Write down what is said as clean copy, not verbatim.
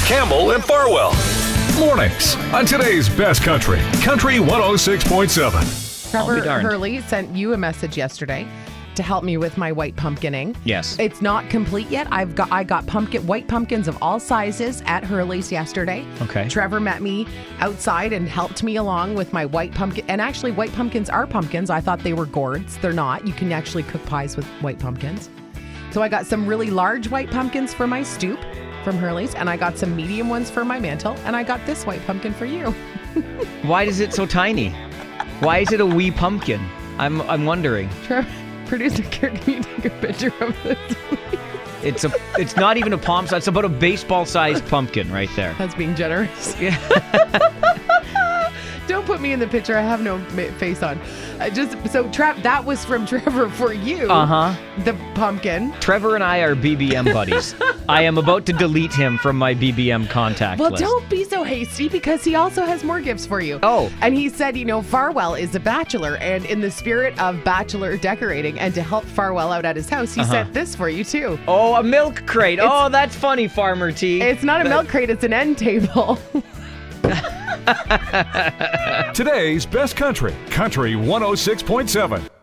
Campbell and Farwell. Mornings on today's Best Country, Country 106.7. Trevor Hurley sent you a message yesterday to help me with my white pumpkining. Yes. It's not complete yet. I got white pumpkins of all sizes at Hurley's yesterday. Okay. Trevor met me outside and helped me along with my white pumpkin. And actually, white pumpkins are pumpkins. I thought they were gourds. They're not. You can actually cook pies with white pumpkins. So I got some really large white pumpkins for my stoop from Hurley's, and I got some medium ones for my mantle, and I got this white pumpkin for you. Why is it so tiny? Why is it a wee pumpkin? I'm wondering. Trevor, producer, can you take a picture of this? It's not even a palm size. It's about a baseball-sized pumpkin right there. That's being generous. Yeah. Don't put me in the picture. I have no face on. That was from Trevor for you. The pumpkin. Trevor and I are BBM buddies. I am about to delete him from my BBM contact list. Well, don't be so hasty because he also has more gifts for you. Oh. And he said, Farwell is a bachelor, and in the spirit of bachelor decorating and to help Farwell out at his house, he sent this for you too. Oh, a milk crate. That's funny, Farmer T. It's not a milk crate, it's an end table. Today's Best Country, Country 106.7.